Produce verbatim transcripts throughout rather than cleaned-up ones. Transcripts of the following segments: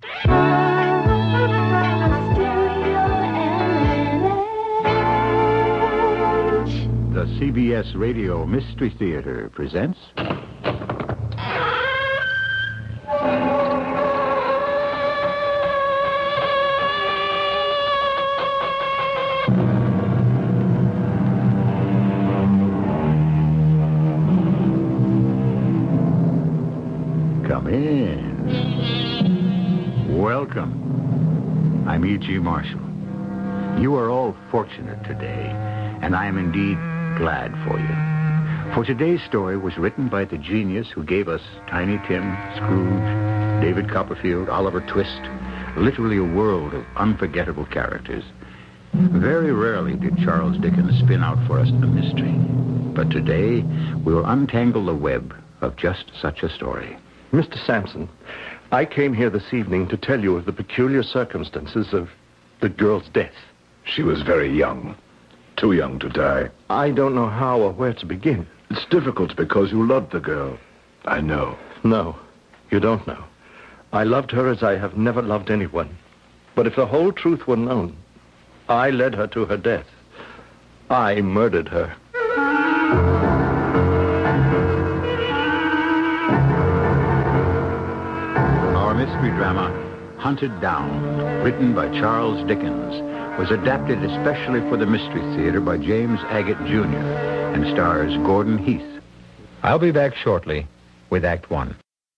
The C B S Radio Mystery Theater presents... Come in. Welcome. I'm E G. Marshall. You are all fortunate today, and I am indeed glad for you. For today's story was written by the genius who gave us Tiny Tim, Scrooge, David Copperfield, Oliver Twist, literally a world of unforgettable characters. Very rarely did Charles Dickens spin out for us a mystery, but today we will untangle the web of just such a story. Mister Sampson, I came here this evening to tell you of the peculiar circumstances of the girl's death. She was very young. Too young to die. I don't know how or where to begin. It's difficult because you loved the girl. I know. No, you don't know. I loved her as I have never loved anyone. But if the whole truth were known, I led her to her death. I murdered her. Our mystery drama, Hunted Down, written by Charles Dickens, was adapted especially for the Mystery Theater by James Agate Junior and stars Gordon Heath. I'll be back shortly with Act One.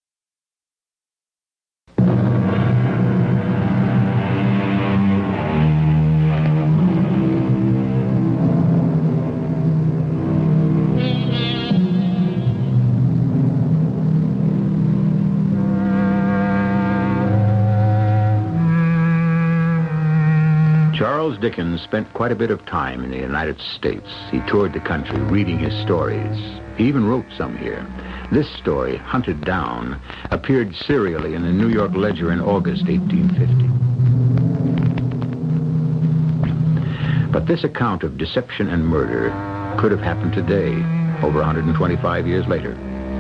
Charles Dickens spent quite a bit of time in the United States. He toured the country reading his stories. He even wrote some here. This story, Hunted Down, appeared serially in the New York Ledger in August eighteen fifty. But this account of deception and murder could have happened today, over one hundred twenty-five years later.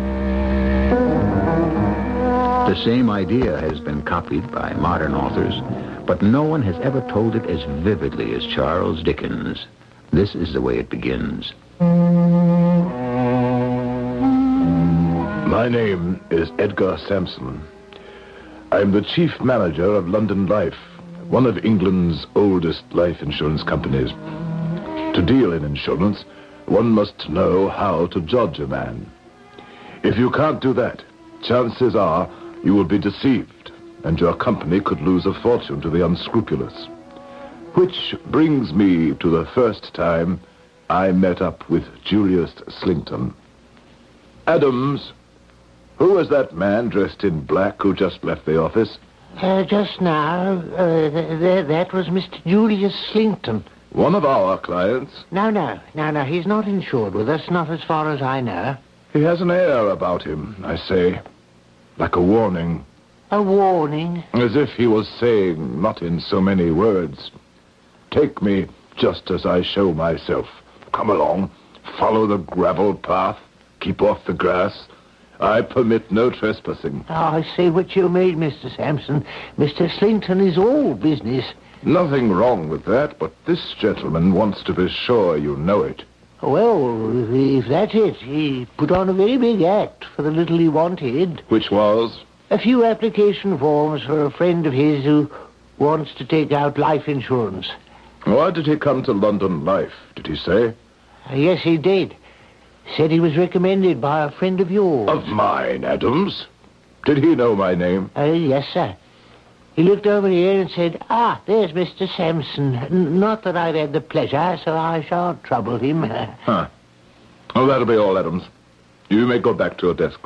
The same idea has been copied by modern authors, but no one has ever told it as vividly as Charles Dickens. This is the way it begins. My name is Edgar Sampson. I'm the chief manager of London Life, one of England's oldest life insurance companies. To deal in insurance, one must know how to judge a man. If you can't do that, chances are you will be deceived, and your company could lose a fortune to the unscrupulous. Which brings me to the first time I met up with Julius Slington. Adams, who was that man dressed in black who just left the office? Uh, just now, uh, th- th- that was Mister Julius Slington. One of our clients. No, no, no, no, he's not insured with us, not as far as I know. He has an air about him, I say, like a warning. A warning? As if he was saying, not in so many words, take me just as I show myself. Come along, follow the gravel path, keep off the grass. I permit no trespassing. Oh, I see what you mean, Mister Sampson. Mister Slington is all business. Nothing wrong with that, but this gentleman wants to be sure you know it. Well, if that's it, he put on a very big act for the little he wanted. Which was? A few application forms for a friend of his who wants to take out life insurance. Why did he come to London Life, did he say? Uh, yes, he did. Said he was recommended by a friend of yours. Of mine, Adams? Did he know my name? Uh, yes, sir. He looked over here and said, ah, there's Mister Sampson. N- not that I've had the pleasure, so I shan't trouble him. Huh. Oh, that'll be all, Adams. You may go back to your desk.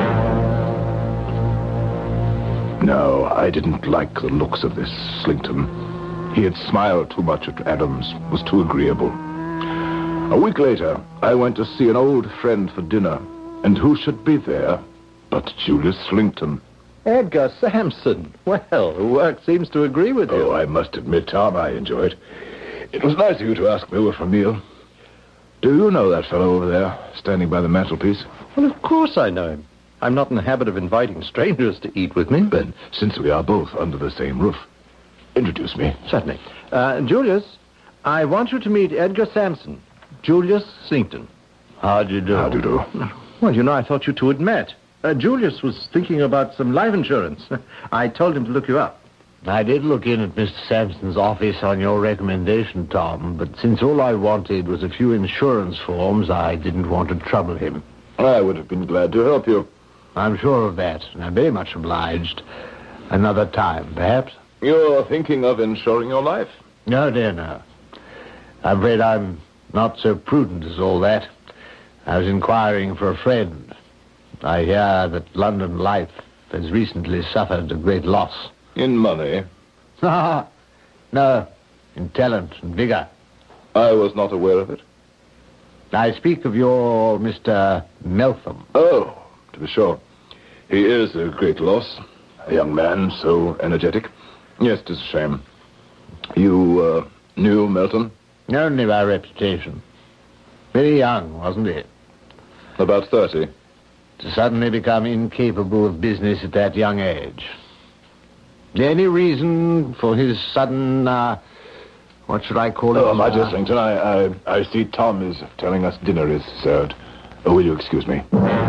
No, I didn't like the looks of this Slington. He had smiled too much at Adams, was too agreeable. A week later, I went to see an old friend for dinner, and who should be there but Julius Slington. Edgar Sampson. Well, the work seems to agree with you. Oh, I must admit, Tom, I enjoy it. It was nice of you to ask me over for a meal. Do you know that fellow over there, standing by the mantelpiece? Well, of course I know him. I'm not in the habit of inviting strangers to eat with me. Then, since we are both under the same roof, introduce me. Certainly. Uh, Julius, I want you to meet Edgar Sampson. Julius Slinkton. How do you do? How do you do? Well, you know, I thought you two had met. Uh, Julius was thinking about some life insurance. I told him to look you up. I did look in at Mister Sampson's office on your recommendation, Tom, but since all I wanted was a few insurance forms, I didn't want to trouble him. I would have been glad to help you. I'm sure of that, and I'm very much obliged. Another time, perhaps? You're thinking of insuring your life? No, dear, no. I'm afraid I'm not so prudent as all that. I was inquiring for a friend. I hear that London Life has recently suffered a great loss. In money? No, in talent and vigor. I was not aware of it. I speak of your Mister Meltham. Oh, to be sure. He is a great loss. A young man, so energetic. Yes, it is a shame. You uh, knew Melton? Only by reputation. Very young, wasn't he? About thirty. To suddenly become incapable of business at that young age. Any reason for his sudden, uh, what should I call it? Oh, my dear Uh, Slington, I, I, I see Tom is telling us dinner is served. Oh, will you excuse me?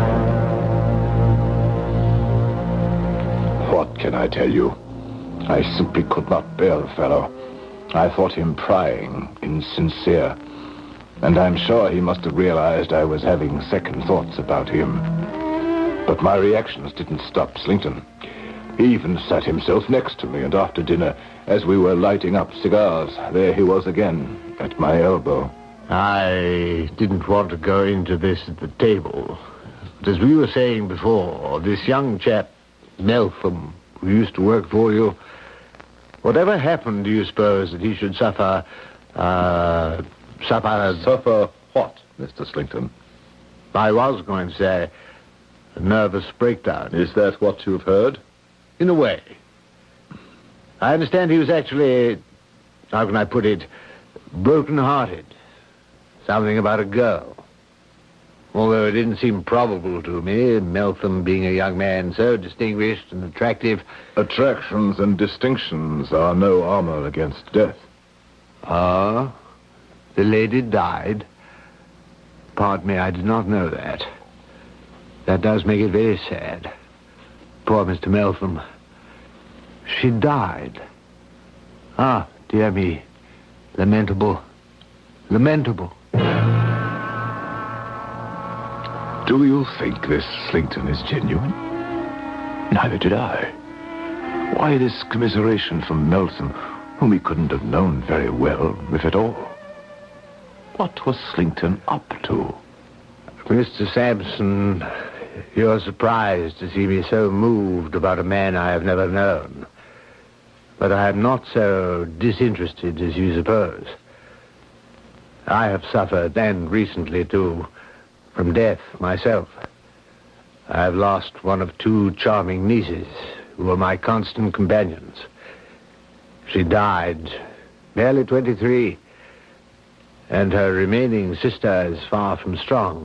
What can I tell you? I simply could not bear the fellow. I thought him prying, insincere. And I'm sure he must have realized I was having second thoughts about him. But my reactions didn't stop Slington. He even sat himself next to me, and after dinner, as we were lighting up cigars, there he was again, at my elbow. I didn't want to go into this at the table. But as we were saying before, this young chap, Meltham, who used to work for you, whatever happened, do you suppose that he should suffer, uh, suffer... Suffer what, Mister Slington? I was going to say, a nervous breakdown. Is that what you've heard? In a way. I understand he was actually, how can I put it, broken-hearted. Something about a girl. Although it didn't seem probable to me, Meltham being a young man so distinguished and attractive. Attractions and distinctions are no armor against death. Ah, the lady died. Pardon me, I did not know that. That does make it very sad. Poor Mister Meltham. She died. Ah, dear me. Lamentable. Lamentable. Do you think this Slington is genuine? Neither did I. Why this commiseration from Melton, whom he couldn't have known very well, if at all? What was Slington up to? Mister Sampson, you're surprised to see me so moved about a man I have never known. But I am not so disinterested as you suppose. I have suffered, and recently too, from death myself. I have lost one of two charming nieces who were my constant companions. She died, barely twenty-three, and her remaining sister is far from strong.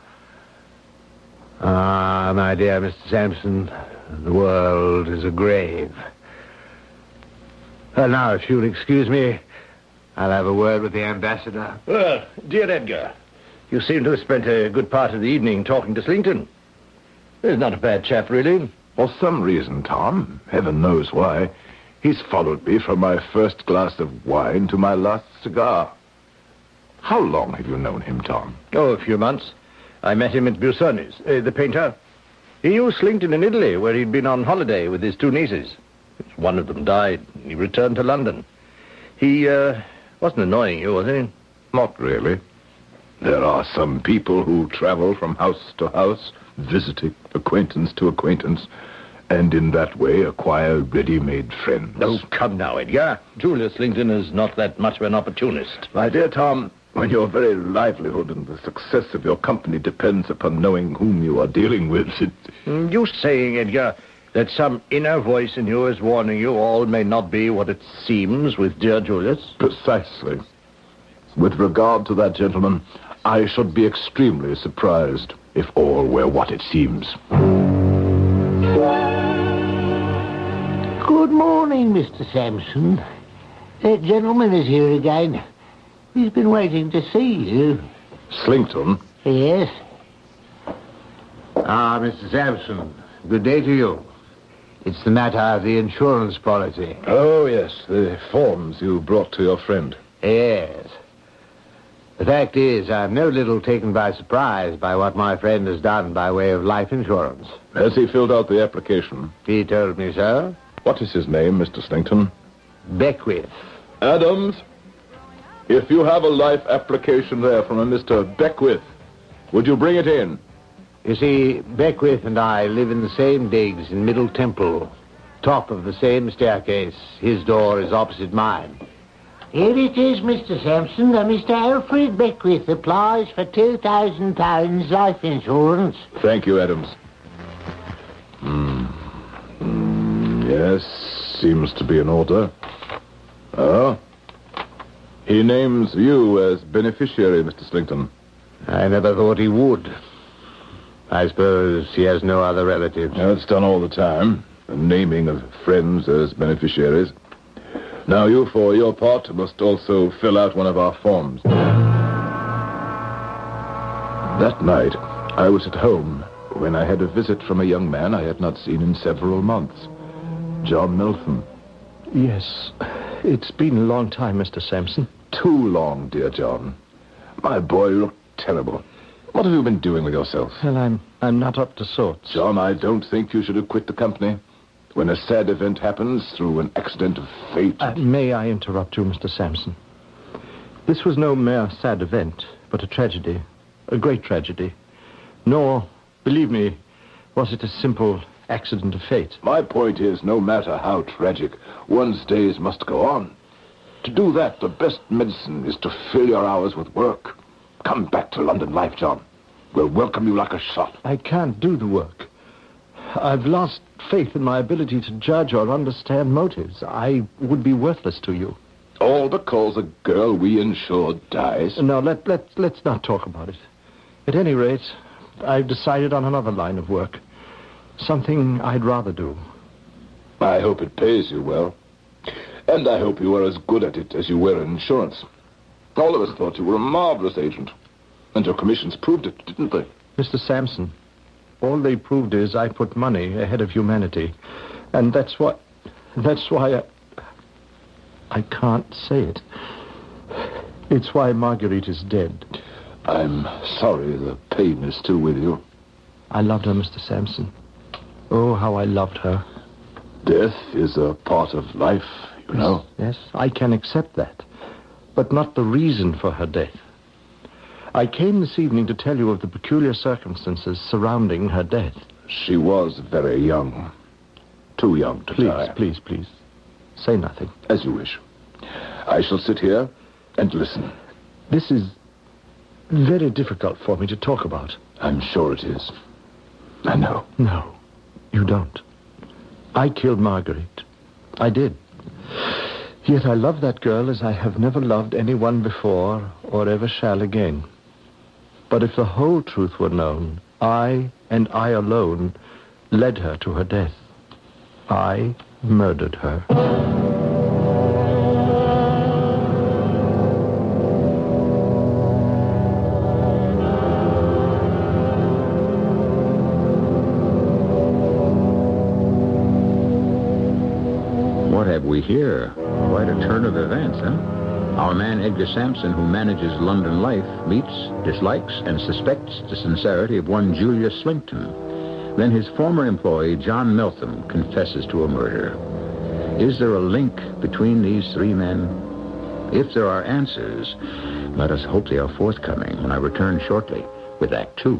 Ah, my dear Mister Sampson, the world is a grave. Well, now, if you'll excuse me, I'll have a word with the ambassador. Well, dear Edgar, you seem to have spent a good part of the evening talking to Slington. He's not a bad chap, really. For some reason, Tom, heaven knows why, he's followed me from my first glass of wine to my last cigar. How long have you known him, Tom? Oh, a few months. I met him at Busoni's, uh, the painter. He knew Slington in Italy, where he'd been on holiday with his two nieces. One of them died. He returned to London. He, uh, wasn't annoying you, was he? Not really. There are some people who travel from house to house, visiting acquaintance to acquaintance, and in that way acquire ready-made friends. Oh, come now, Edgar. Julius Slington is not that much of an opportunist. My dear Tom, when your very livelihood and the success of your company depends upon knowing whom you are dealing with, it... You saying, Edgar, that some inner voice in you is warning you all may not be what it seems with dear Julius? Precisely. With regard to that gentleman, I should be extremely surprised if all were what it seems. morning, Mister Sampson. That gentleman is here again. He's been waiting to see you. Slinkton? Yes. Ah, Mister Sampson, good day to you. It's the matter of the insurance policy. Oh, yes, the forms you brought to your friend. Yes. The fact is, I'm no little taken by surprise by what my friend has done by way of life insurance. Has he filled out the application? He told me so. What is his name, Mister Slinkton? Beckwith. Adams, if you have a life application there from a Mister Beckwith, would you bring it in? You see, Beckwith and I live in the same digs in Middle Temple, top of the same staircase. His door is opposite mine. Here it is, Mister Sampson. Uh, Mister Alfred Beckwith applies for two thousand pounds life insurance. Thank you, Adams. Hmm. Mm, yes, seems to be in order. Oh? He names you as beneficiary, Mister Slinkton. I never thought he would. I suppose he has no other relatives. Yeah, it's done all the time. The naming of friends as beneficiaries. Now, you, for your part, must also fill out one of our forms. That night, I was at home when I had a visit from a young man I had not seen in several months. John Meltham. Yes. It's been a long time, Mister Sampson. Too long, dear John. My boy, you look terrible. What have you been doing with yourself? Well, I'm I'm not up to sorts. John, I don't think you should have quit the company. When a sad event happens through an accident of fate... Uh, may I interrupt you, Mister Sampson? This was no mere sad event, but a tragedy. A great tragedy. Nor, believe me, was it a simple accident of fate. My point is, no matter how tragic, one's days must go on. To do that, the best medicine is to fill your hours with work. Come back to London life, John. We'll welcome you like a shot. I can't do the work. I've lost faith in my ability to judge or understand motives. I would be worthless to you. All because a girl we insured dies? No, let, let, let's not talk about it. At any rate, I've decided on another line of work. Something I'd rather do. I hope it pays you well. And I hope you are as good at it as you were in insurance. All of us thought you were a marvelous agent. And your commissions proved it, didn't they? Mister Sampson, all they proved is I put money ahead of humanity. And that's what... That's why I... I can't say it. It's why Marguerite is dead. I'm sorry the pain is still with you. I loved her, Mister Sampson. Oh, how I loved her. Death is a part of life, you know. Yes, I can accept that. But not the reason for her death. I came this evening to tell you of the peculiar circumstances surrounding her death. She was very young. Too young to please, die. Please, please, please. Say nothing. As you wish. I shall sit here and listen. This is very difficult for me to talk about. I'm sure it is. I know. No, you don't. I killed Marguerite. I did. Yet I love that girl as I have never loved anyone before or ever shall again. But if the whole truth were known, I and I alone led her to her death. I murdered her. What have we here? Quite a turn of events, huh? Our man Edgar Sampson, who manages London life, meets, dislikes, and suspects the sincerity of one Julius Slinkton. Then his former employee, John Meltham, confesses to a murder. Is there a link between these three men? If there are answers, let us hope they are forthcoming when I return shortly with Act Two.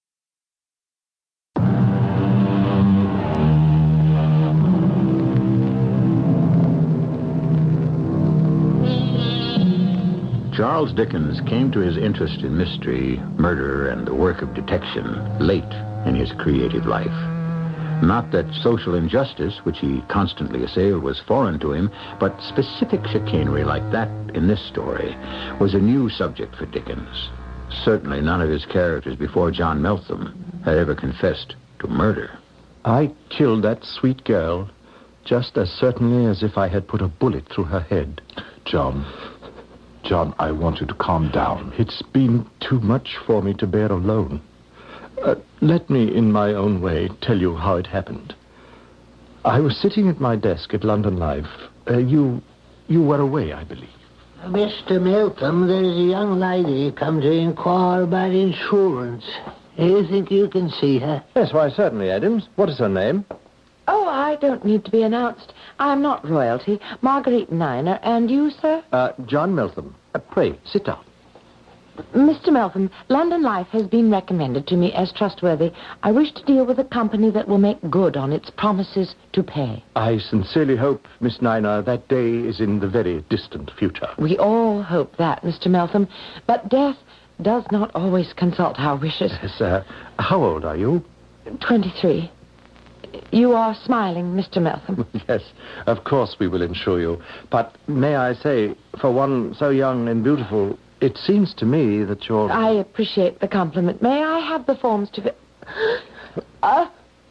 Charles Dickens came to his interest in mystery, murder, and the work of detection late in his creative life. Not that social injustice, which he constantly assailed, was foreign to him, but specific chicanery like that in this story was a new subject for Dickens. Certainly none of his characters before John Meltham had ever confessed to murder. I killed that sweet girl just as certainly as if I had put a bullet through her head. John, John, I want you to calm down. It's been too much for me to bear alone. Uh, let me, in my own way, tell you how it happened. I was sitting at my desk at London Life. Uh, you, you were away, I believe. Mister Meltham, there's a young lady come to inquire about insurance. Do you think you can see her? Yes, why, certainly, Adams. What is her name? Oh, I don't need to be announced. I'm not royalty. Marguerite Niner. And you, sir? Uh, John Meltham. Uh, pray, sit down. Mister Meltham, London Life has been recommended to me as trustworthy. I wish to deal with a company that will make good on its promises to pay. I sincerely hope, Miss Niner, that day is in the very distant future. We all hope that, Mister Meltham. But death does not always consult our wishes. Yes, uh, how old are you? Twenty-three. You are smiling, Mister Meltham. Yes, of course we will insure you. But may I say, for one so young and beautiful, it seems to me that you're... I appreciate the compliment. May I have the forms to... fi- Uh,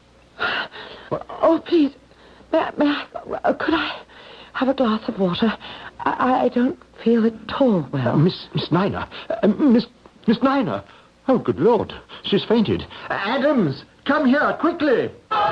oh, please. May, I- may I... uh, Could I have a glass of water? I, I don't feel at all well. Uh, Miss Miss Niner. Uh, Miss Miss Niner. Oh, good Lord. She's fainted. Adams, come here, quickly.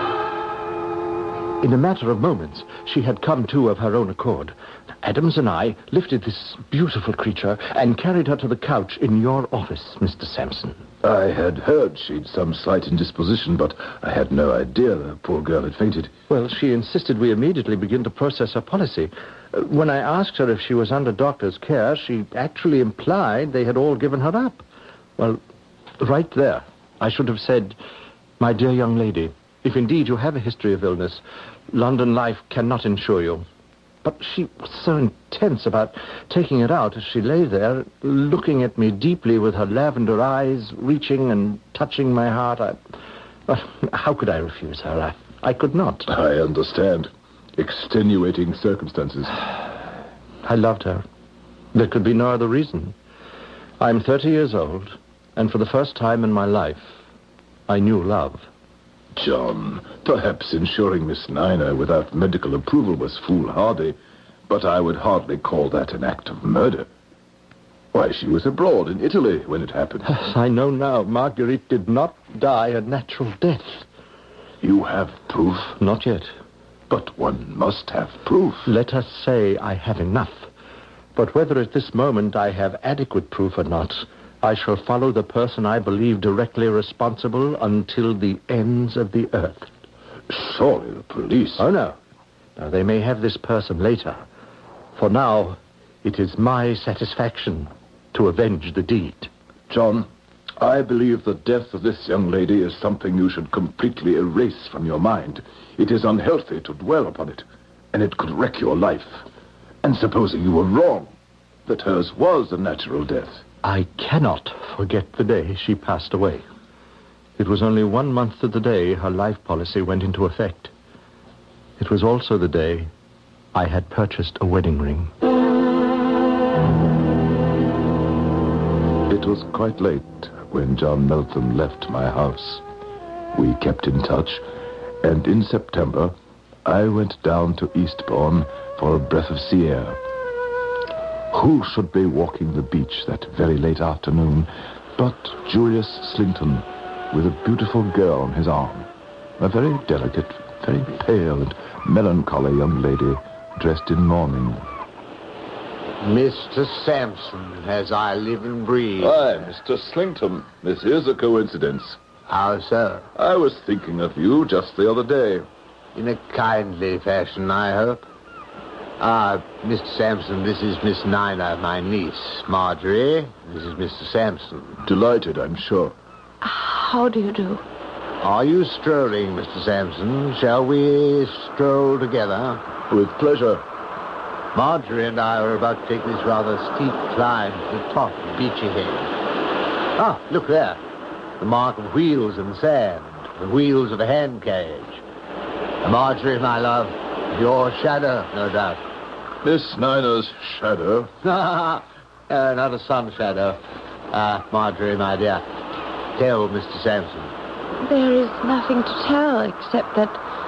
In a matter of moments, she had come to of her own accord. Adams and I lifted this beautiful creature and carried her to the couch in your office, Mister Sampson. I had heard she'd some slight indisposition, but I had no idea the poor girl had fainted. Well, she insisted we immediately begin to process her policy. Uh, When I asked her if she was under doctor's care, she actually implied they had all given her up. Well, right there, I should have said, my dear young lady, if indeed you have a history of illness, London Life cannot insure you. But she was so intense about taking it out as she lay there, looking at me deeply with her lavender eyes, reaching and touching my heart. I, well, how could I refuse her? I, I could not. I understand. Extenuating circumstances. I loved her. There could be no other reason. I'm thirty years old, and for the first time in my life, I knew love. John, perhaps insuring Miss Niner without medical approval was foolhardy, but I would hardly call that an act of murder. Why, she was abroad in Italy when it happened. Yes, I know now. Marguerite did not die a natural death. You have proof? Not yet. But one must have proof. Let us say I have enough. But whether at this moment I have adequate proof or not, I shall follow the person I believe directly responsible until the ends of the earth. Surely the police... Oh, no. Now, they may have this person later. For now, it is my satisfaction to avenge the deed. John, I believe the death of this young lady is something you should completely erase from your mind. It is unhealthy to dwell upon it, and it could wreck your life. And supposing you were wrong, that hers was a natural death. I cannot forget the day she passed away. It was only one month to the day her life policy went into effect. It was also the day I had purchased a wedding ring. It was quite late when John Meltham left my house. We kept in touch, and in September, I went down to Eastbourne for a breath of sea air. Who should be walking the beach that very late afternoon but Julius Slington, with a beautiful girl on his arm, a very delicate, very pale and melancholy young lady dressed in mourning. Mister Sampson, as I live and breathe. Hi, Mister Slington. This is a coincidence. How so? I was thinking of you just the other day. In a kindly fashion, I hope. Ah, Mister Sampson, this is Miss Niner, my niece. Marjorie, this is Mister Sampson. Delighted, I'm sure. How do you do? Are you strolling, Mister Sampson? Shall we stroll together? With pleasure. Marjorie and I are about to take this rather steep climb to the top of Beachy Head. Ah, look there. The mark of wheels in the sand. The wheels of a hand carriage. Marjorie, my love, your shadow, no doubt. Miss Niner's shadow. uh, not a sun shadow. Ah, Marjorie, my dear, tell Mister Sampson. There is nothing to tell except that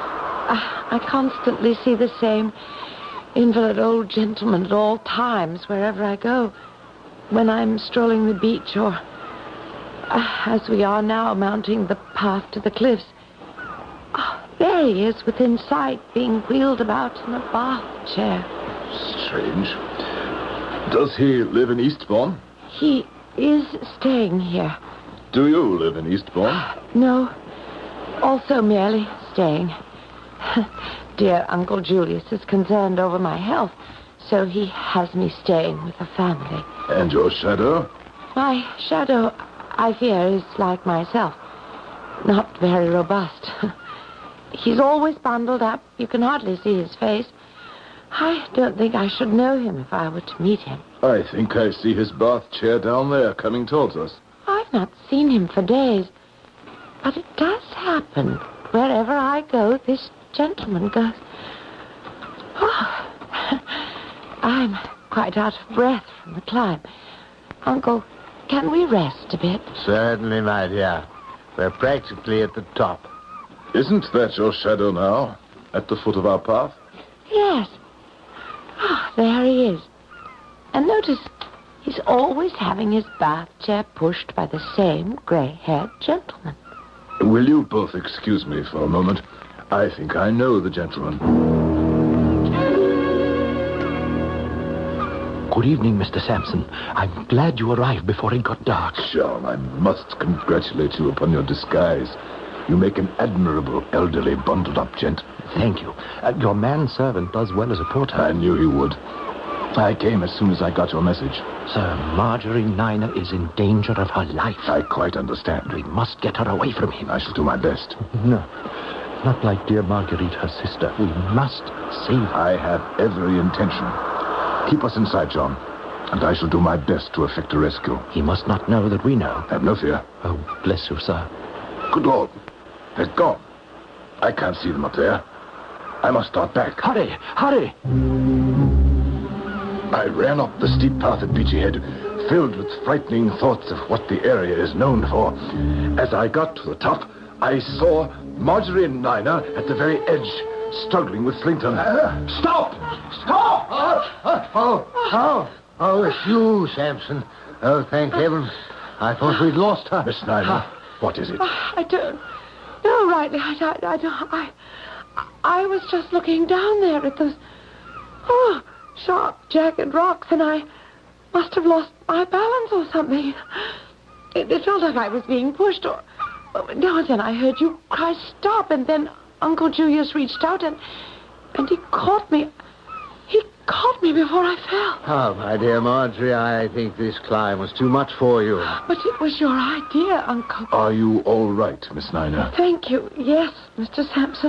I, I constantly see the same invalid old gentleman at all times, wherever I go. When I'm strolling the beach or, uh, as we are now, mounting the path to the cliffs. Oh, there he is, within sight, being wheeled about in a bath chair. Strange. Does he live in Eastbourne? He is staying here. Do you live in Eastbourne? No, also merely staying. Dear Uncle Julius is concerned over my health, so he has me staying with the family. And your shadow? My shadow, I fear, is like myself. Not very robust. He's always bundled up. You can hardly see his face. I don't think I should know him if I were to meet him. I think I see his bath chair down there coming towards us. I've not seen him for days. But it does happen. Wherever I go, this gentleman goes. Oh, I'm quite out of breath from the climb. Uncle, can we rest a bit? Certainly, my dear. We're practically at the top. Isn't that your shadow now, at the foot of our path? Yes. Ah, oh, there he is. And notice, he's always having his bath chair pushed by the same grey-haired gentleman. Will you both excuse me for a moment? I think I know the gentleman. Good evening, Mister Sampson. I'm glad you arrived before it got dark. John, I must congratulate you upon your disguise. You make an admirable, elderly, bundled-up gent. Thank you. Uh, your manservant does well as a porter. I knew he would. I came as soon as I got your message. Sir, Marjorie Niner is in danger of her life. I quite understand. We must get her away from him. I shall do my best. No, not like dear Marguerite, her sister. We must save her. I have every intention. Keep us in sight, John, and I shall do my best to effect a rescue. He must not know that we know. Have no fear. Oh, bless you, sir. Good Lord. They're gone. I can't see them up there. I must start back. Hurry, hurry! I ran up the steep path at Beachy Head, filled with frightening thoughts of what the area is known for. As I got to the top, I saw Marjorie and Nina at the very edge, struggling with Slington. Uh, Stop! Stop! Uh, uh, oh, oh, oh, it's you, Sampson. Oh, thank heaven. I thought we'd lost her. Miss Nina, what is it? Oh, I don't know rightly. I, I, I, don't, I, I was just looking down there at those, oh, sharp, jagged rocks, and I must have lost my balance or something. It, it felt like I was being pushed, or... No, then I heard you cry, stop, and then Uncle Julius reached out, and, and he caught me. He caught me before I fell. Oh, my dear Marjorie, I think this climb was too much for you. But it was your idea, Uncle. Are you all right, Miss Nina? Thank you. Yes, Mister Sampson.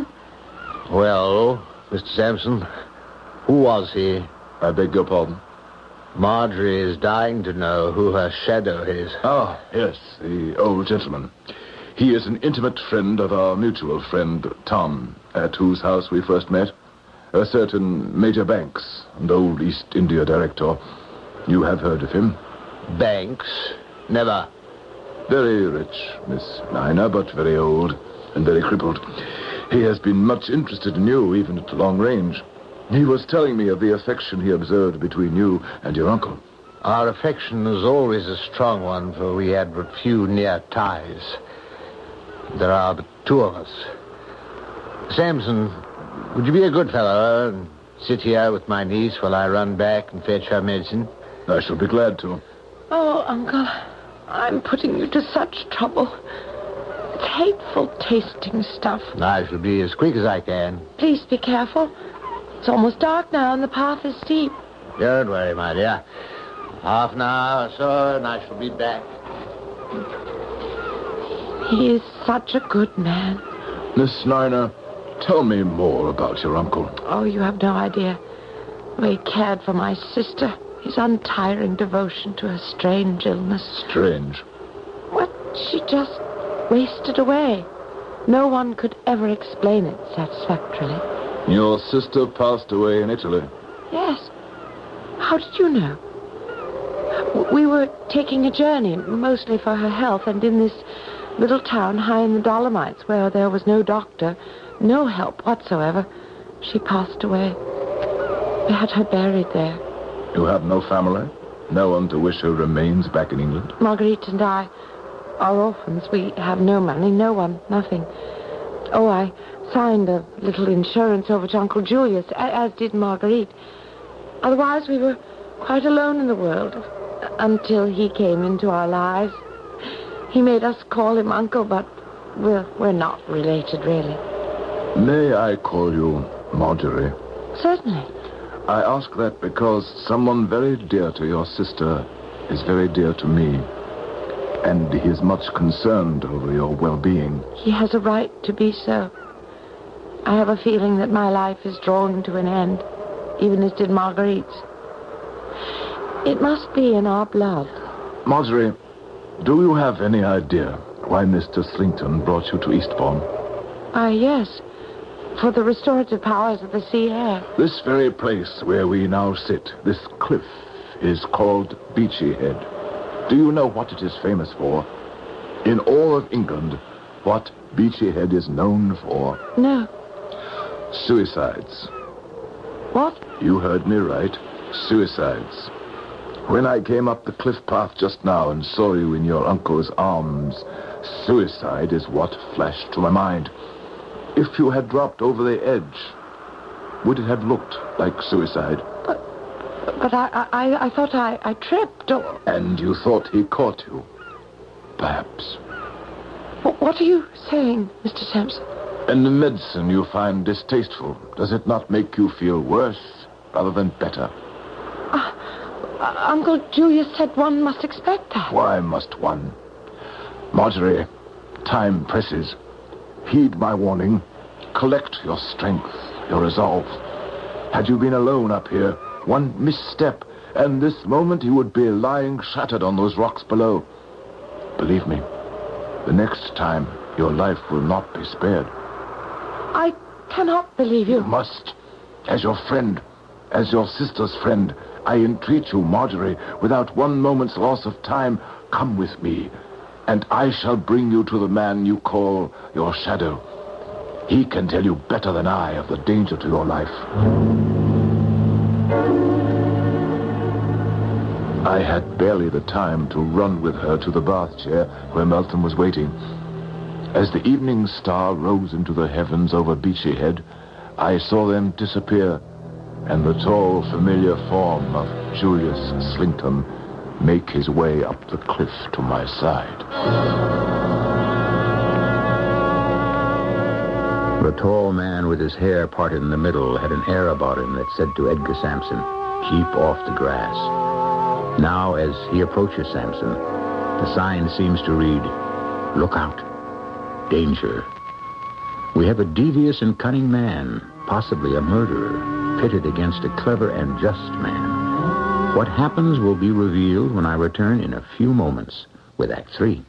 Well, Mister Sampson, who was he? I beg your pardon? Marjorie is dying to know who her shadow is. Oh, yes, the old gentleman. He is an intimate friend of our mutual friend, Tom, at whose house we first met. A certain Major Banks, an old East India director. You have heard of him? Banks? Never. Very rich, Miss Nina, but very old and very crippled. He has been much interested in you, even at long range. He was telling me of the affection he observed between you and your uncle. Our affection was always a strong one, for we had but few near ties. There are but two of us. Sampson, would you be a good fellow and sit here with my niece while I run back and fetch her medicine? I shall be glad to. Oh, Uncle, I'm putting you to such trouble. It's hateful tasting stuff. I shall be as quick as I can. Please be careful. It's almost dark now and the path is steep. Don't worry, my dear. Half an hour or so and I shall be back. He is such a good man. Miss Nina, tell me more about your uncle. Oh, you have no idea. The way he cared for my sister. His untiring devotion to her strange illness. Strange. What? She just wasted away. No one could ever explain it satisfactorily. Your sister passed away in Italy. Yes. How did you know? We were taking a journey, mostly for her health, and in this little town high in the Dolomites, where there was no doctor, no help whatsoever. She passed away. We had her buried there. You have no family? No one to wish her remains back in England? Marguerite and I are orphans. We have no money, no one, nothing. Oh, I signed a little insurance over to Uncle Julius, as did Marguerite. Otherwise, we were quite alone in the world until he came into our lives. He made us call him Uncle, but we're, we're not related, really. May I call you Marjorie? Certainly. I ask that because someone very dear to your sister is very dear to me, and he is much concerned over your well-being. He has a right to be so. I have a feeling that my life is drawing to an end, even as did Marguerite's. It must be in our blood. Marjorie, do you have any idea why Mister Slington brought you to Eastbourne? Ah, yes. For the restorative powers of the sea air. This very place where we now sit, this cliff, is called Beachy Head. Do you know what it is famous for? In all of England, what Beachy Head is known for? No. Suicides. What? You heard me right. Suicides. When I came up the cliff path just now and saw you in your uncle's arms, suicide is what flashed to my mind. If you had dropped over the edge, would it have looked like suicide? But, but I, I, I thought I, I tripped. Or... And you thought he caught you? Perhaps. What, what are you saying, Mister Sampson? And the medicine you find distasteful, does it not make you feel worse rather than better? Uh, uh, Uncle Julius said one must expect that. Why must one? Marjorie, time presses. Heed my warning. Collect your strength, your resolve. Had you been alone up here, one misstep, and this moment you would be lying shattered on those rocks below. Believe me, the next time your life will not be spared. I cannot believe you. You must. As your friend, as your sister's friend, I entreat you, Marjorie, without one moment's loss of time, come with me, and I shall bring you to the man you call your shadow. He can tell you better than I of the danger to your life. I had barely the time to run with her to the bath chair where Melton was waiting. As the evening star rose into the heavens over Beachy Head, I saw them disappear, and the tall, familiar form of Julius Slington make his way up the cliff to my side. The tall man with his hair parted in the middle had an air about him that said to Edgar Sampson, "Keep off the grass." Now, as he approaches Sampson, the sign seems to read, "Look out. Danger." We have a devious and cunning man, possibly a murderer, pitted against a clever and just man. What happens will be revealed when I return in a few moments with Act Three.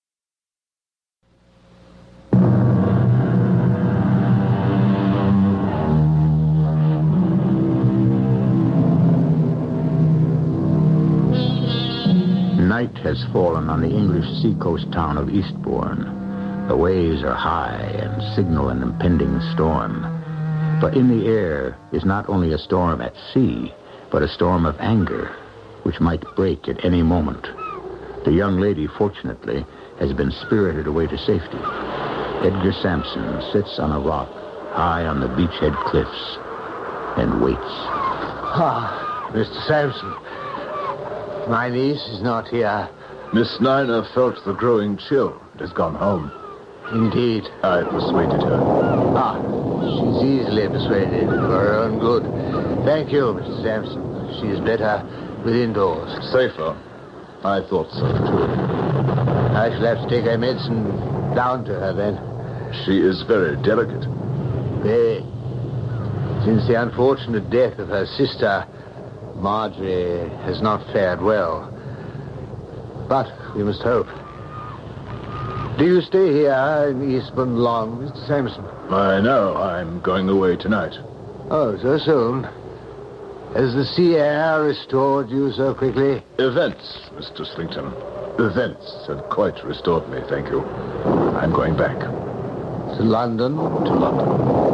Night has fallen on the English seacoast town of Eastbourne. The waves are high and signal an impending storm. But in the air is not only a storm at sea, but a storm of anger, which might break at any moment. The young lady, fortunately, has been spirited away to safety. Edgar Sampson sits on a rock high on the beachhead cliffs and waits. Ah, Mister Sampson. My niece is not here. Miss Nina felt the growing chill and has gone home. Indeed. I persuaded her. Ah, she's easily persuaded for her own good. Thank you, Mister Sampson. She is better within doors. Safer. I thought so, too. I shall have to take her medicine down to her, then. She is very delicate. Very. Since the unfortunate death of her sister, Marjorie has not fared well. But we must hope. Do you stay here in Eastbourne long, Mister Sampson? I know. I'm going away tonight. Oh, so soon? Has the sea air restored you so quickly? Events, Mister Slington. Events have quite restored me, thank you. I'm going back. To London? To London.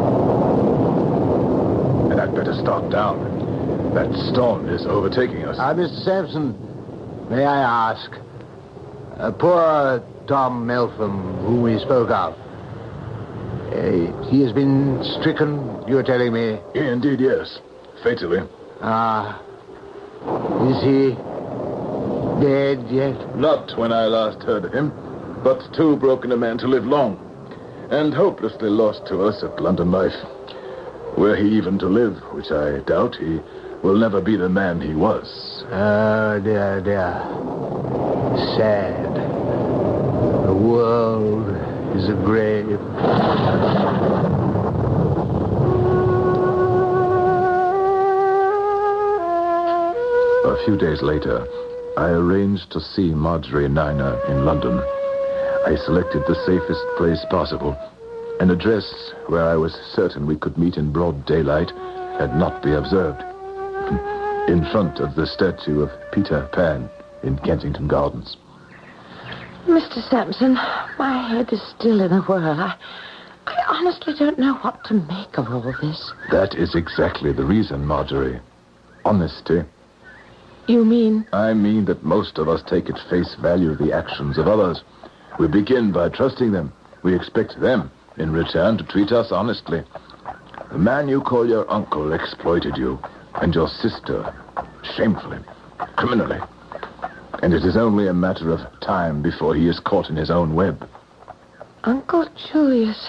And I'd better start down. That storm is overtaking us. Ah, Mister Sampson, may I ask, uh, poor Tom Meltham, whom we spoke of, uh, he has been stricken, you were telling me? Indeed, yes. Fatally. Ah, is he dead yet? Not when I last heard of him, but too broken a man to live long, and hopelessly lost to us at London Life. Were he even to live, which I doubt, he will never be the man he was. Oh, dear, dear. Sad. The world is a grave. A few days later, I arranged to see Marjorie Niner in London. I selected the safest place possible, an address where I was certain we could meet in broad daylight and not be observed. In front of the statue of Peter Pan in Kensington Gardens. Mister Sampson, my head is still in a whirl. I, I honestly don't know what to make of all this. That is exactly the reason, Marjorie. Honesty. You mean? I mean that most of us take at face value the actions of others. We begin by trusting them. We expect them, in return, to treat us honestly. The man you call your uncle exploited you, and your sister, shamefully, criminally. And it is only a matter of time before he is caught in his own web. Uncle Julius.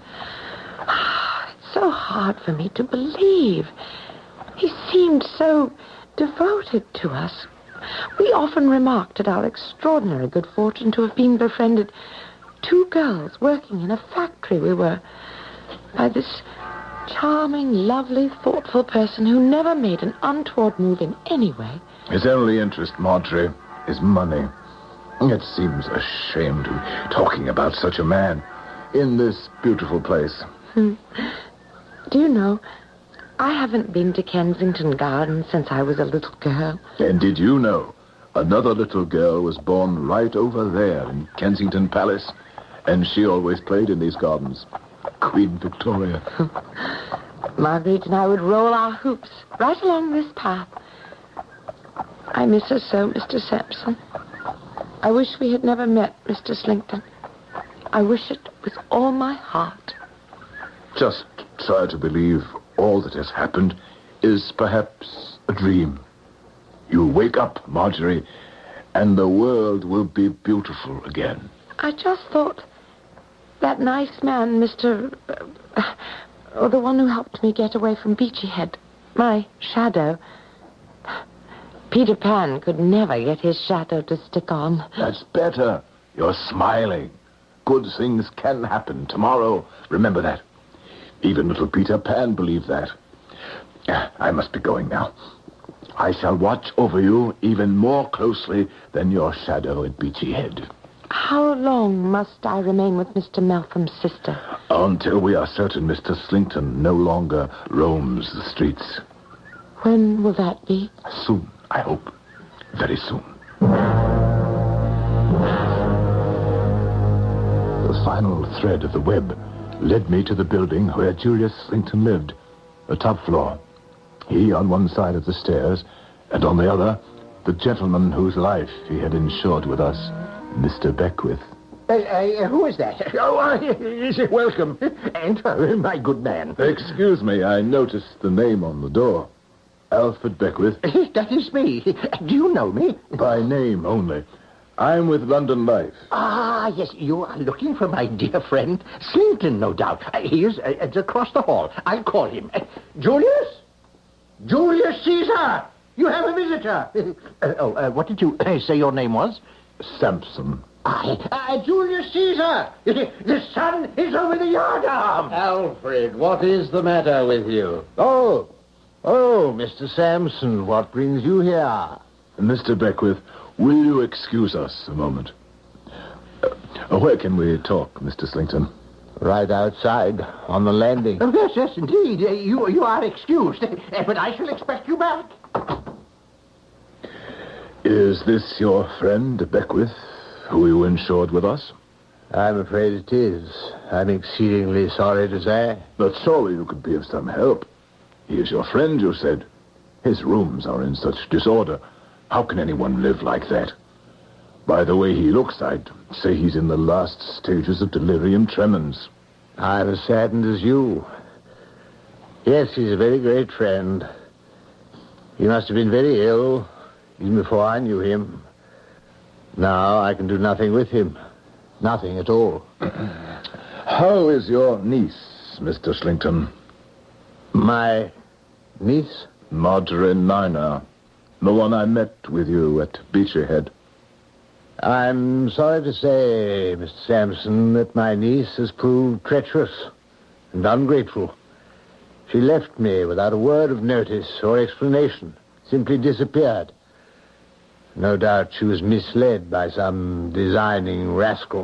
It's so hard for me to believe. He seemed so devoted to us. We often remarked at our extraordinary good fortune to have been befriended two girls working in a factory we were, by this charming, lovely, thoughtful person who never made an untoward move in any way. His only interest, Marjorie, is money. It seems a shame to be talking about such a man in this beautiful place. Hmm. Do you know, I haven't been to Kensington Gardens since I was a little girl. And did you know another little girl was born right over there in Kensington Palace, and she always played in these gardens? Queen Victoria. Marguerite and I would roll our hoops right along this path. I miss her so, Mister Sampson. I wish we had never met, Mister Slinkton. I wish it with all my heart. Just try to believe all that has happened is perhaps a dream. You wake up, Marjorie, and the world will be beautiful again. I just thought that nice man, Mister Uh, or the one who helped me get away from Beachy Head, my shadow. Peter Pan could never get his shadow to stick on. That's better. You're smiling. Good things can happen tomorrow. Remember that. Even little Peter Pan believed that. I must be going now. I shall watch over you even more closely than your shadow at Beachy Head. How long must I remain with Mister Meltham's sister? Until we are certain Mister Slinkton no longer roams the streets. When will that be? Soon, I hope. Very soon. The final thread of the web led me to the building where Julius Slinkton lived, the top floor. He on one side of the stairs, and on the other, the gentleman whose life he had insured with us, Mister Beckwith. Uh, uh, who is that? Oh, uh, welcome. Enter, my good man. Excuse me, I noticed the name on the door. Alfred Beckwith. That is me. Do you know me? By name only. I'm with London Life. Ah, yes, you are looking for my dear friend Slinkton, no doubt. Uh, he is uh, across the hall. I'll call him. Uh, Julius? Julius Caesar! You have a visitor. uh, oh, uh, what did you uh, say your name was? Sampson. Uh, uh, Julius Caesar! The sun is over the yardarm! Alfred, what is the matter with you? Oh, oh, Mister Sampson, what brings you here? Mister Beckwith, will you excuse us a moment? Uh, where can we talk, Mister Slinkton? Right outside, on the landing. Oh, yes, yes, indeed. Uh, you, you are excused. Uh, but I shall expect you back. Is this your friend, Beckwith, who you insured with us? I'm afraid it is. I'm exceedingly sorry to say. But surely you could be of some help. He is your friend, you said. His rooms are in such disorder. How can anyone live like that? By the way he looks, I'd say he's in the last stages of delirium tremens. I'm as saddened as you. Yes, he's a very great friend. He must have been very ill, even before I knew him. Now I can do nothing with him. Nothing at all. How is your niece, Mister Slington? My niece? Marjorie Niner. The one I met with you at Beachy Head. I'm sorry to say, Mister Sampson, that my niece has proved treacherous and ungrateful. She left me without a word of notice or explanation. Simply disappeared. No doubt she was misled by some designing rascal.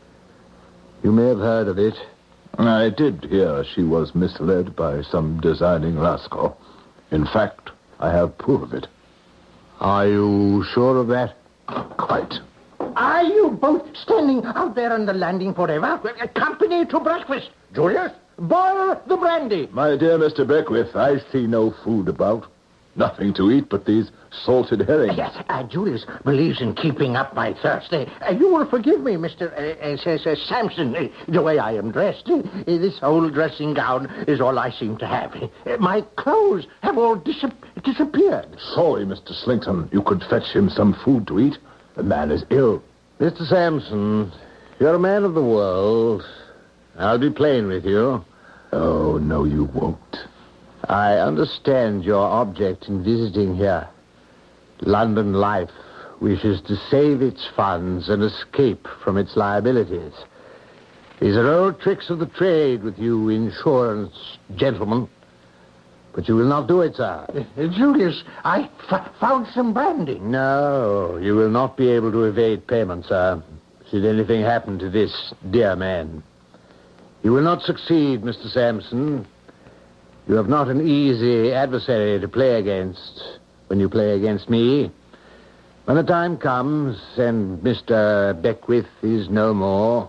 You may have heard of it. I did hear she was misled by some designing rascal. In fact, I have proof of it. Are you sure of that? Quite. Are you both standing out there on the landing forever? Company to breakfast. Julius, boil the brandy. My dear Mister Beckwith, I see no food about. Nothing to eat but these salted herrings. Yes, uh, Julius believes in keeping up my thirst. Uh, uh, you will forgive me, Mister Uh, uh, uh, Sampson, uh, the way I am dressed. Uh, this old dressing gown is all I seem to have. Uh, my clothes have all dis- disappeared. Sorry, Mister Slington, you could fetch him some food to eat. The man is ill. Mister Sampson, you're a man of the world. I'll be plain with you. Oh, no, you won't. I understand your object in visiting here. London Life wishes to save its funds and escape from its liabilities. These are old tricks of the trade with you insurance gentlemen. But you will not do it, sir. Uh, Julius, I f- found some brandy. No, you will not be able to evade payment, sir, should anything happen to this dear man. You will not succeed, Mister Sampson. You have not an easy adversary to play against when you play against me. When the time comes and Mister Beckwith is no more,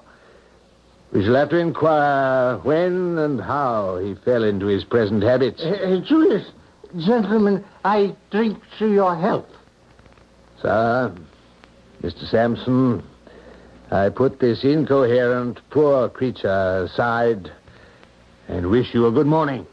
we shall have to inquire when and how he fell into his present habits. Uh, uh, Julius, gentlemen, I drink to your health. Sir, Mister Sampson, I put this incoherent, poor creature aside and wish you a good morning.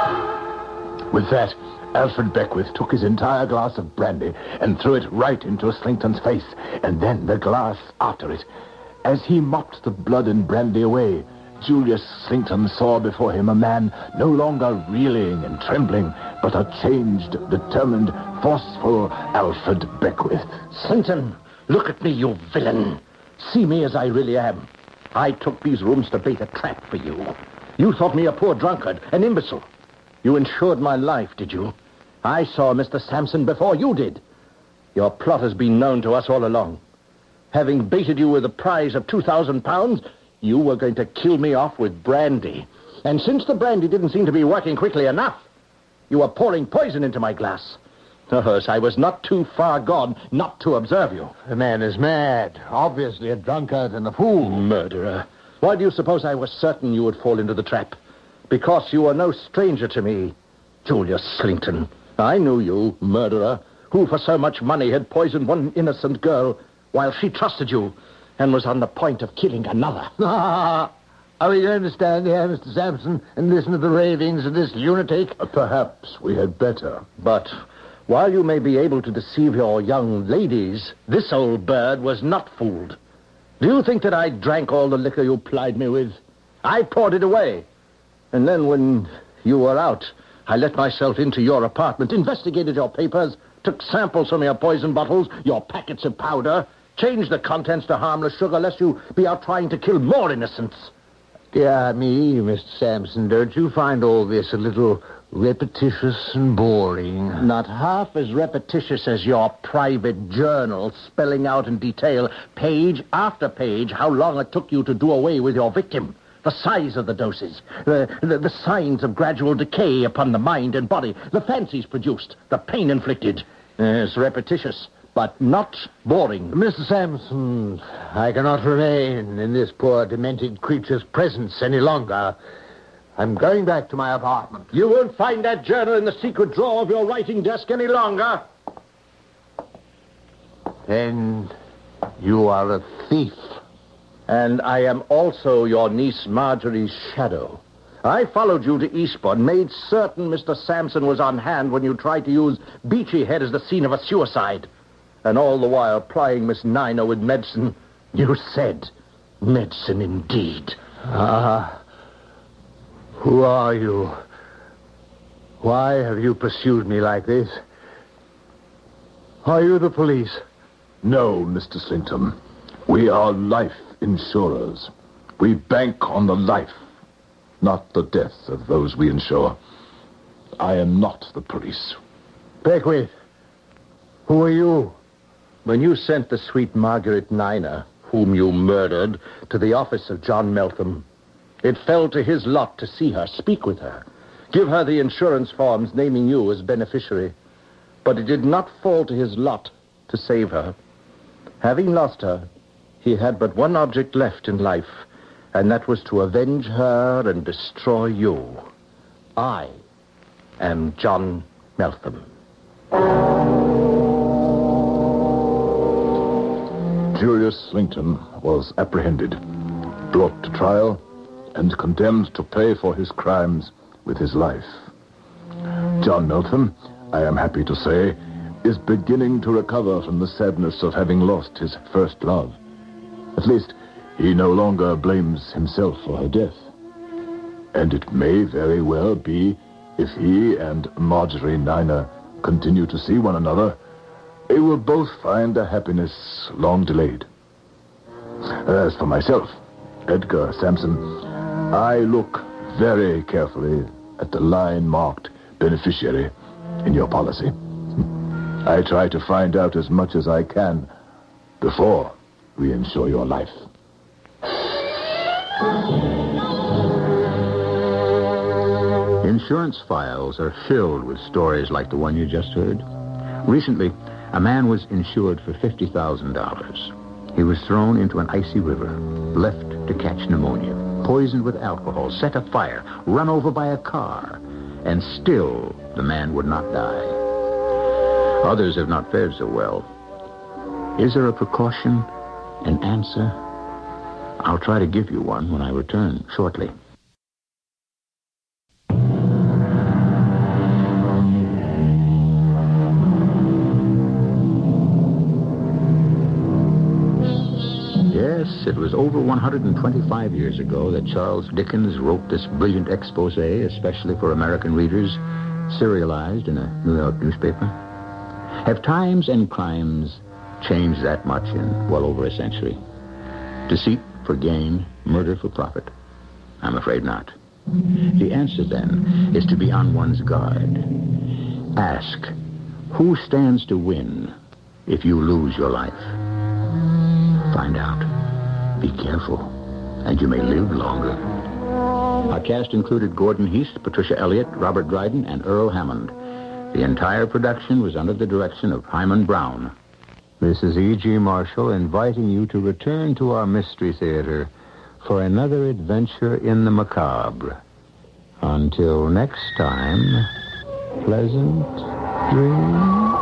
With that, Alfred Beckwith took his entire glass of brandy and threw it right into Slington's face, and then the glass after it. As he mopped the blood and brandy away, Julius Slington saw before him a man no longer reeling and trembling, but a changed, determined, forceful Alfred Beckwith. Slington, look at me, you villain. See me as I really am. I took these rooms to bait a trap for you. You thought me a poor drunkard, an imbecile. You insured my life, did you? I saw Mister Sampson before you did. Your plot has been known to us all along. Having baited you with a prize of two thousand pounds, you were going to kill me off with brandy. And since the brandy didn't seem to be working quickly enough, you were pouring poison into my glass. Oh, I was not too far gone not to observe you. The man is mad. Obviously a drunkard and a fool. Murderer. Why do you suppose I was certain you would fall into the trap? Because you are no stranger to me, Julius Slington. I knew you, murderer, who for so much money had poisoned one innocent girl while she trusted you and was on the point of killing another. Are we going to stand here, Mister Sampson, and listen to the ravings of this lunatic? Uh, perhaps we had better. But while you may be able to deceive your young ladies, this old bird was not fooled. Do you think that I drank all the liquor you plied me with? I poured it away. And then when you were out, I let myself into your apartment, investigated your papers, took samples from your poison bottles, your packets of powder, changed the contents to harmless sugar, lest you be out trying to kill more innocents. Dear me, Mister Sampson, don't you find all this a little repetitious and boring? Not half as repetitious as your private journal, spelling out in detail, page after page, how long it took you to do away with your victim. The size of the doses, the, the, the signs of gradual decay upon the mind and body, the fancies produced, the pain inflicted. It's repetitious, but not boring. Mister Sampson, I cannot remain in this poor demented creature's presence any longer. I'm going back to my apartment. You won't find that journal in the secret drawer of your writing desk any longer. Then you are a thief. And I am also your niece Marjorie's shadow. I followed you to Eastbourne, made certain Mister Sampson was on hand when you tried to use Beachy Head as the scene of a suicide. And all the while plying Miss Nina with medicine. You said medicine indeed. Ah, who are you? Why have you pursued me like this? Are you the police? No, Mister Slinkton. We are life insurers. We bank on the life, not the death of those we insure. I am not the police. Beckwith, who are you? When you sent the sweet Margaret Nina, whom you murdered, to the office of John Meltham, it fell to his lot to see her, speak with her, give her the insurance forms naming you as beneficiary. But it did not fall to his lot to save her. Having lost her, he had but one object left in life, and that was to avenge her and destroy you. I am John Meltham. Julius Slinkton was apprehended, brought to trial, and condemned to pay for his crimes with his life. John Meltham, I am happy to say, is beginning to recover from the sadness of having lost his first love. At least, he no longer blames himself for her death. And it may very well be, if he and Marjorie Nina continue to see one another, they will both find a happiness long delayed. As for myself, Edgar Sampson, I look very carefully at the line marked beneficiary in your policy. I try to find out as much as I can before we insure your life. Insurance files are filled with stories like the one you just heard. Recently, a man was insured for fifty thousand dollars. He was thrown into an icy river, left to catch pneumonia, poisoned with alcohol, set afire, run over by a car, and still the man would not die. Others have not fared so well. Is there a precaution, an answer? I'll try to give you one when I return shortly. Yes, it was over one hundred twenty-five years ago that Charles Dickens wrote this brilliant expose, especially for American readers, serialized in a New York newspaper. Have times and crimes changed that much in well over a century? Deceit for gain, murder for profit? I'm afraid not. The answer, then, is to be on one's guard. Ask, who stands to win if you lose your life? Find out. Be careful, and you may live longer. Our cast included Gordon Heast, Patricia Elliott, Robert Dryden, and Earl Hammond. The entire production was under the direction of Hyman Brown. This is E G. Marshall inviting you to return to our Mystery Theater for another adventure in the macabre. Until next time, pleasant dreams.